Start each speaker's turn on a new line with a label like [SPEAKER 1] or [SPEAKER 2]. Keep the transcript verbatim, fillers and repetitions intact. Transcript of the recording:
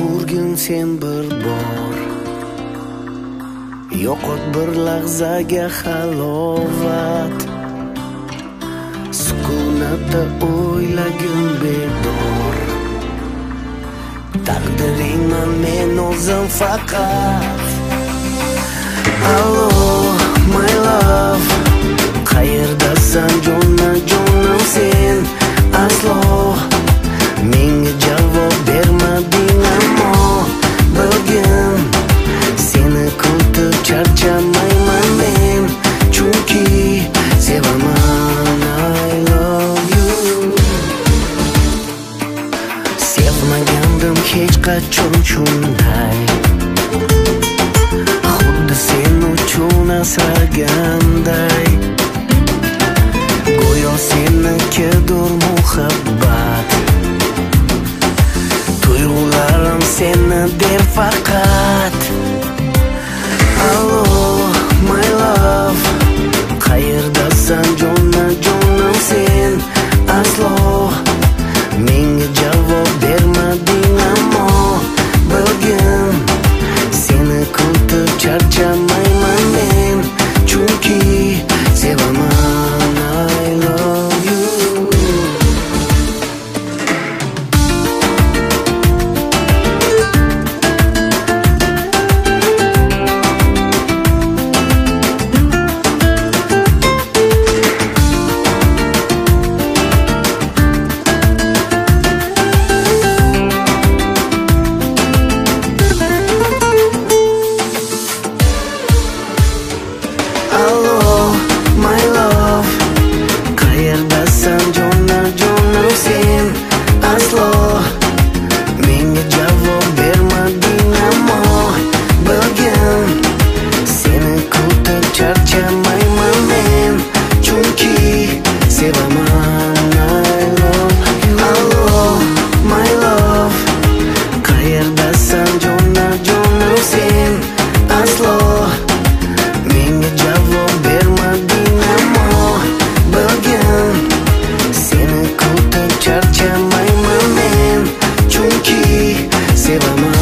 [SPEAKER 1] ko'rgin sen bir bor, yo'qot bir lahzaga halovat. Sukunatda o'ylagin bedor, taqdiringman men o'zim faqat. Allo my love, qayerdasan jonim jonim sen? Aslo menga javob bermading, ammo bilgin seni kutib charchamayman men, chunki sevaman. I love you. Sevmagandim hech qachon shunday, xuddi sen uchun asraganday. Go'yo senikidir muhabbat, tuyg'ularim seni der faqat. Allo my love, qayerdasan jonim jonim sen? Aslo menga javob bermading, ammo bilgin seni kutib charchamayman men, chunki sevaman. I love you. Charchamayman men, chunki sevaman.